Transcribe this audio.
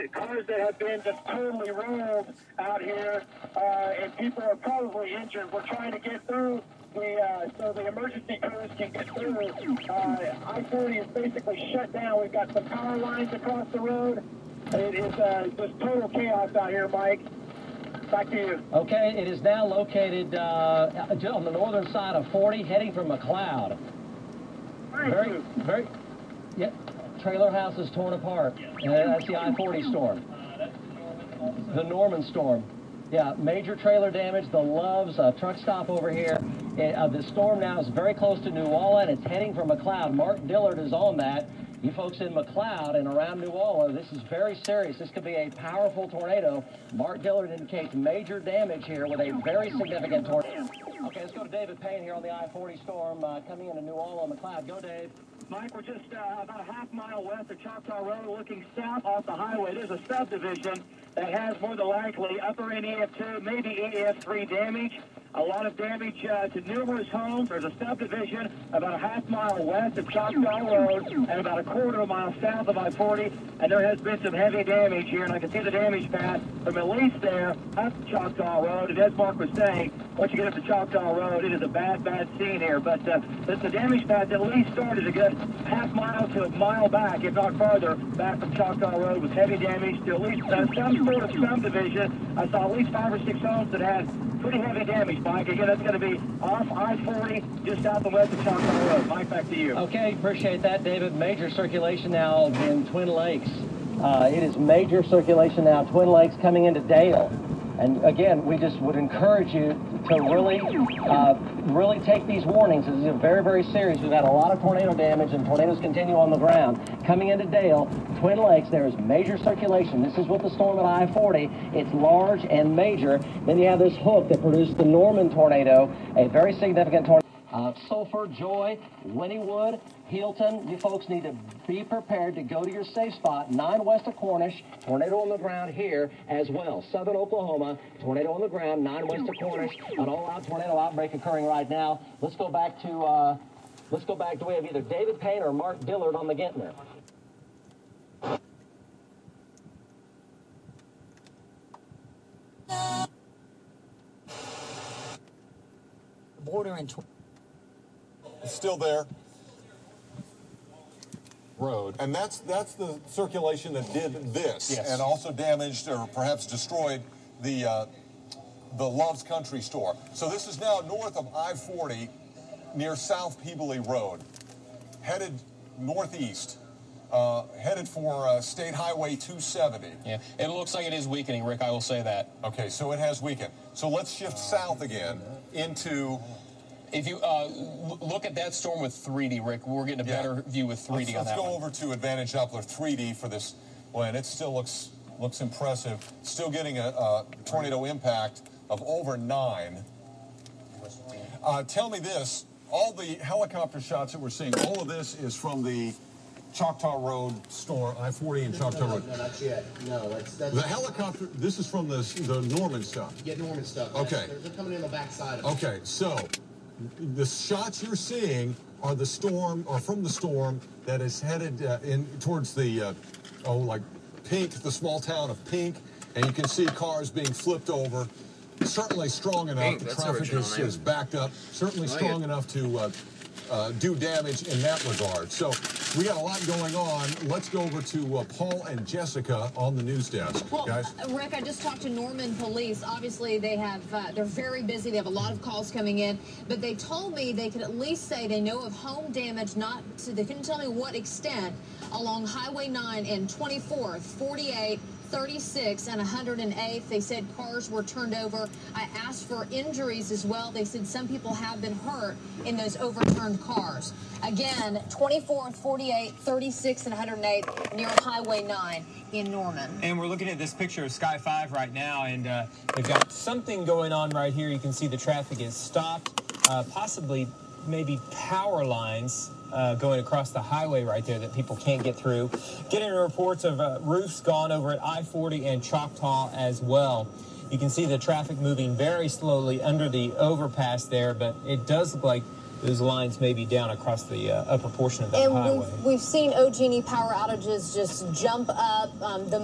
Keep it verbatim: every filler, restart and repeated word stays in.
Cars that have been just totally ruined out here, uh, and people are probably injured. We're trying to get through the, uh, so the emergency crews can get through. Uh, I forty is basically shut down. We've got some power lines across the road. It is uh, just total chaos out here, Mike. Back to you. Okay, it is now located uh, on the northern side of forty, heading from McLeod. Very, very, yeah. Trailer house is torn apart. Uh, that's the I forty storm. The Norman storm. Yeah, major trailer damage. The Loves uh, truck stop over here. It, uh, the storm now is very close to New Orleans. It's heading for McLeod. Mark Dillard is on that. You folks in McLeod and around New Orleans, this is very serious. This could be a powerful tornado. Mark Dillard indicates major damage here with a very significant tornado. Okay, let's go to David Payne here on the I forty storm uh, coming into New Orleans, McLeod. Go, Dave. Mike, we're just uh, about a half mile west of Choctaw Road, looking south off the highway. There's a subdivision that has more than likely upper end E F two, maybe E F three damage. A lot of damage uh, to numerous homes. There's a subdivision about a half mile west of Choctaw Road and about a quarter of a mile south of I forty, and there has been some heavy damage here, and I can see the damage path from at least there up Choctaw Road. And as Mark was saying, once you get up to Choctaw Road, it is a bad, bad scene here. But uh, the, the damage path at least started a good half mile to a mile back, if not farther, back from Choctaw Road with heavy damage to at least uh, some sort of subdivision. I saw at least five or six homes that had pretty heavy damage, Mike. Again, that's going to be off I forty, just south and west of Choctaw Road. Mike, back to you. Okay, appreciate that, David. Major circulation now in Twin Lakes. Uh, it is major circulation now, Twin Lakes coming into Dale. And again, we just would encourage you to really, uh, really take these warnings. This is very, very serious. We've had a lot of tornado damage, and tornadoes continue on the ground. Coming into Dale, Twin Lakes, there is major circulation. This is with the storm at I forty. It's large and major. Then you have this hook that produced the Norman tornado, a very significant tornado. Uh, Sulphur, Joy, Wynnewood, Hilton, you folks need to be prepared to go to your safe spot. nine west of Cornish, tornado on the ground here as well. Southern Oklahoma, tornado on the ground, nine west of Cornish, an all-out tornado outbreak occurring right now. Let's go back to, uh, let's go back to, we have either David Payne or Mark Dillard on the Gentner. Border in It's still there. Road. And that's that's the circulation that did this, yes, and also damaged or perhaps destroyed the uh, the Loves Country store. So this is now north of I forty near South Peebly Road, headed northeast, uh, headed for uh, State Highway two seventy. Yeah, it looks like it is weakening, Rick, I will say that. Okay, so it has weakened. So let's shift south again into... If you uh, look at that storm with three D, Rick, we're getting a yeah. better view with three D let's, on let's that go one. over to Advantage Doppler three D for this one. It still looks looks impressive. Still getting a, a tornado impact of over nine. Uh, tell me this, all the helicopter shots that we're seeing, all of this is from the Choctaw Road storm, I forty and Choctaw no, Road. No, not yet. No, that's, that's the helicopter, this is from the, the Norman stuff. Yeah, Norman stuff. Okay. They're, they're coming in the backside of it. Okay, so the shots you're seeing are the storm, or from the storm that is headed uh, in towards the, uh, oh, like Pink, the small town of Pink, and you can see cars being flipped over. Certainly strong enough. Pink, the that's traffic is, original is backed up. Certainly I like strong it. enough to uh, uh, do damage in that regard. So we got a lot going on. Let's go over to uh, Paul and Jessica on the news desk. Well, guys. uh, Rick, I just talked to Norman Police. Obviously, they have uh, they're very busy. They have a lot of calls coming in, but they told me they could at least say they know of home damage. Not to, they couldn't tell me what extent along Highway nine and twenty-fourth, forty-eight, thirty-six, and one hundred eighth. They said cars were turned over. I asked for injuries as well. They said some people have been hurt in those overturned cars. Again, twenty-fourth, forty-eight, thirty-six, and one hundred eighth near Highway nine in Norman. And we're looking at this picture of Sky five right now, and uh, they've got something going on right here. You can see the traffic is stopped, uh, possibly maybe power lines Uh, going across the highway right there that people can't get through. Getting reports of uh, roofs gone over at I forty and Choctaw as well. You can see the traffic moving very slowly under the overpass there, but it does look like those lines may be down across the uh, upper portion of that and highway. We've, we've seen O G and E power outages just jump up. Um, the